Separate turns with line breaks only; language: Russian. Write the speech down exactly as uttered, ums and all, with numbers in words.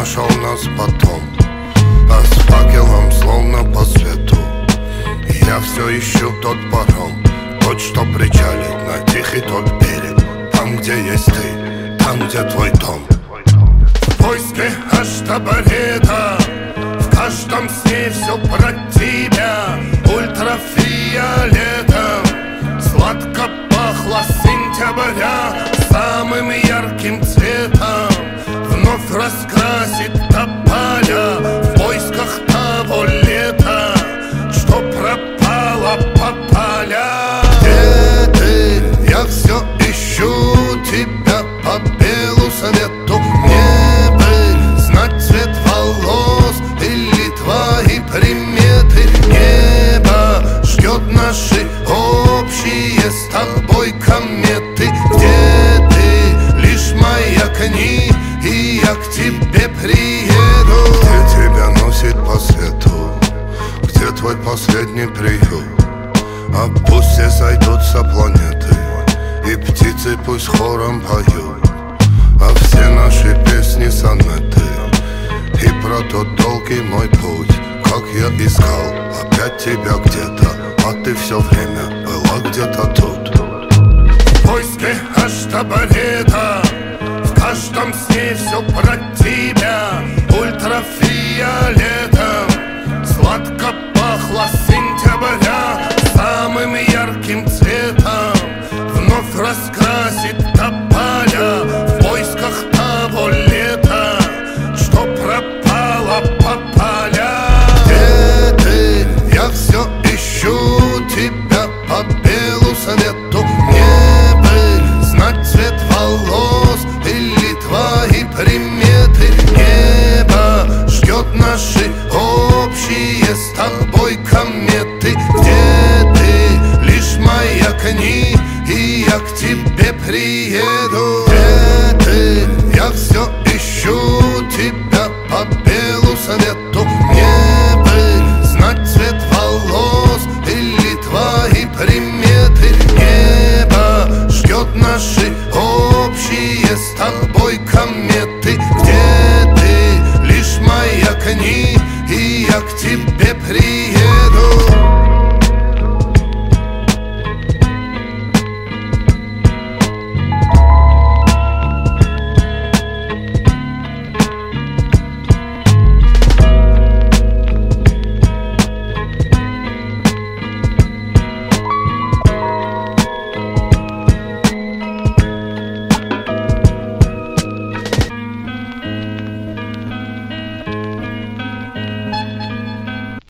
нашел нас потом, а с факелом словно по свету. И я все ищу тот паром, тот, что причалит на тихий тот берег. Там, где есть ты, там, где твой дом. В поиске аж таборета, в каждом сне все про тебя. Ультрафиолетом сладко пахло сентября. Самым ярким цветом вновь раскрасит тополя. В поисках того лета, что пропало по полям. Где ты? Я все ищу тебя по белу свету. Мне бы знать цвет волос или твои приметы. Небо ждет наши общие с тобой кометы. Где ты? Лишь маякни, и я к тебе приеду. Где тебя носит по свету, где твой последний приют. А пусть все сойдутся планеты, и птицы пусть хором поют. А все наши песни сонеты, и про тот долгий мой путь. Как я искал опять тебя где-то, а ты все время была где-то тут. В поиске аж таборета, в каждом сне все про тебя. Ультрафиолетом сладко пахло сентября. Самым ярким цветом вновь раскрасит тополя. В поисках того лета, что пропало по полям. Где ты? Я все ищу тебя по белу свету. Мне бы знать цвет волос или твои приметы. Небо ждет наши общие с тобой кометы. Где ты? Лишь маякни, и я к тебе приеду. Где ты? Я все ищу тебя по белу свету. Мне бы знать цвет волос или твои приметы. Небо ждет наши общие с тобой